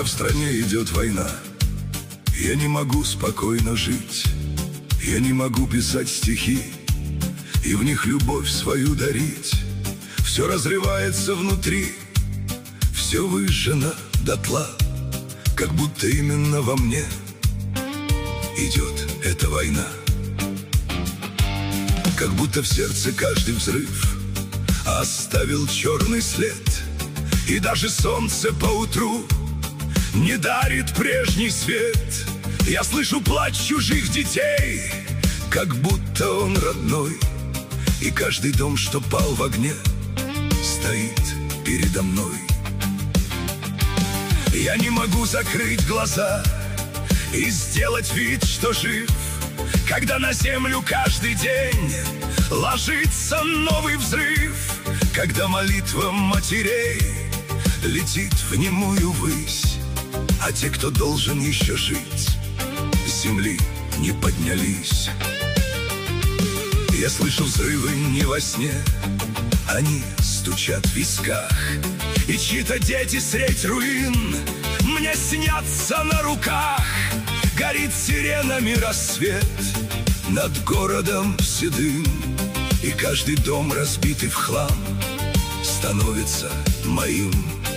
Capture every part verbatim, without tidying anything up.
в стране идет война, я не могу спокойно жить. Я не могу писать стихи и в них любовь свою дарить. Все разрывается внутри, все выжжено дотла, как будто именно во мне идет эта война. Как будто в сердце каждый взрыв оставил черный след, и даже солнце поутру не дарит прежний свет. Я слышу плач чужих детей, как будто он родной, и каждый дом, что пал в огне, стоит передо мной. Я не могу закрыть глаза и сделать вид, что жив, когда на землю каждый день ложится новый взрыв, когда молитва матерей летит в немую высь, а те, кто должен еще жить, с земли не поднялись. Я слышу взрывы не во сне, они стучат в висках, и чьи-то дети средь руин мне снятся на руках. Горит сиренами рассвет над городом седым, и каждый дом, разбитый в хлам, становится моим.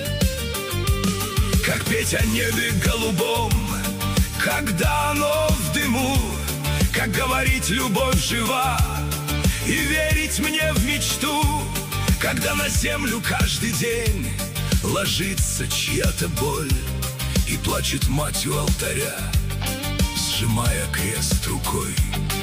Как петь о небе голубом, когда оно в дыму, как говорить любовь жива и верить мне в мечту, когда на землю каждый день ложится чья-то боль и плачет мать у алтаря, сжимая крест рукой.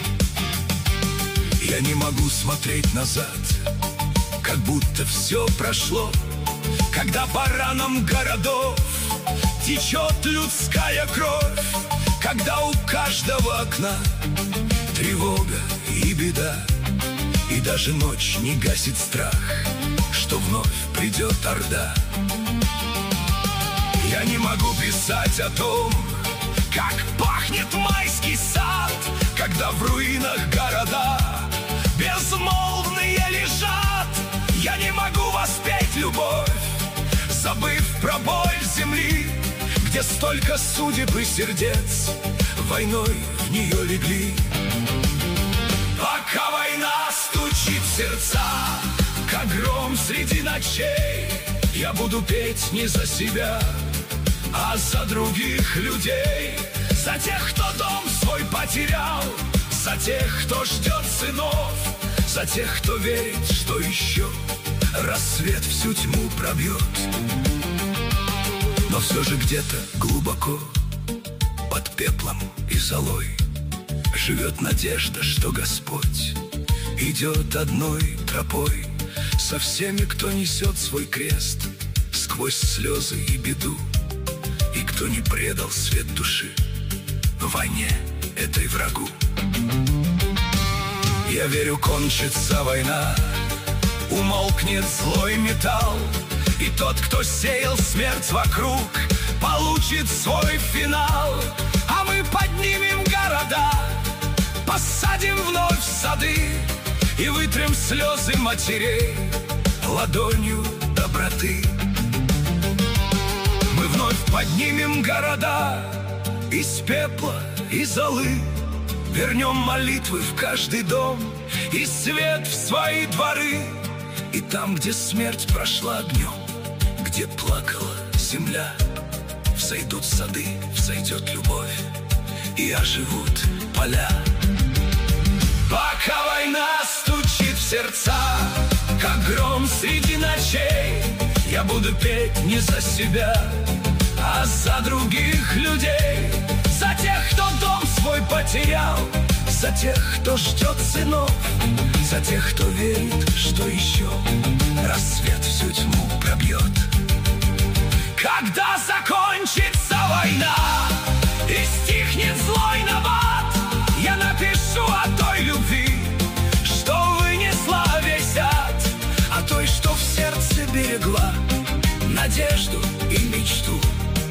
Я не могу смотреть назад, как будто все прошло, когда по ранам городов течет людская кровь, когда у каждого окна тревога и беда, и даже ночь не гасит страх, что вновь придет орда. Я не могу писать о том, как пахнет майский сад, когда в руинах города безмолвные лежат. Я не могу воспеть любовь, забыв про боль земли, где столько судеб и сердец войной в нее легли. Пока война стучит в сердца, как гром среди ночей, я буду петь не за себя, а за других людей, за тех, кто дом свой потерял, за тех, кто ждет сынов, за тех, кто верит, что еще рассвет всю тьму пробьет. Но все же где-то глубоко под пеплом и золой живет надежда, что Господь идет одной тропой со всеми, кто несет свой крест сквозь слезы и беду, и кто не предал свет души в войне этой врагу. Я верю, кончится война, умолкнет злой металл, и тот, кто сеял смерть вокруг, получит свой финал. А мы поднимем города, посадим вновь сады и вытрем слезы матерей ладонью доброты. Мы вновь поднимем города из пепла и золы, вернем молитвы в каждый дом и свет в свои дворы. И там, где смерть прошла огнем, где плакала земля, взойдут сады, взойдет любовь, и оживут поля. Пока война стучит в сердца, как гром среди ночей, я буду петь не за себя, а за других людей, за тех, кто дом свой потерял, за тех, кто ждет сынов, за тех, кто верит, что еще рассвет всю тьму пробьет. Когда закончится война и стихнет злой набат, я напишу о той любви, что вынесла весь ад, о той, что в сердце берегла надежду и мечту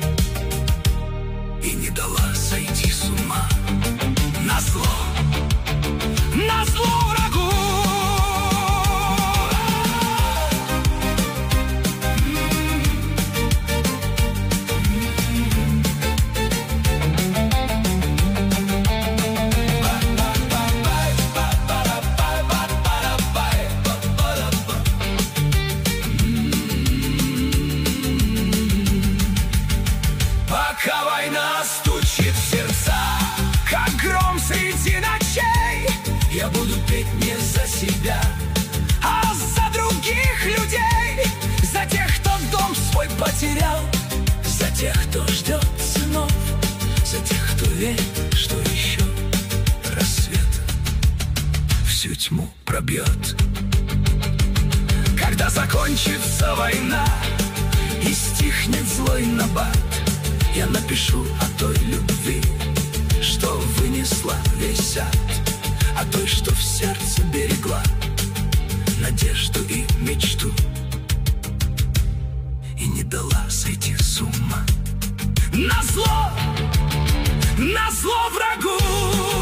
и не дала сойти с ума назло, назло врагу. тех, кто ждет сынов, за тех, кто верит, что еще рассвет всю тьму пробьет. Когда закончится война и стихнет злой набат, я напишу о той любви, что вынесла весь ад, о той, что в сердце берегла надежду и мечту и не дала сойти с ума. Назло, назло врагу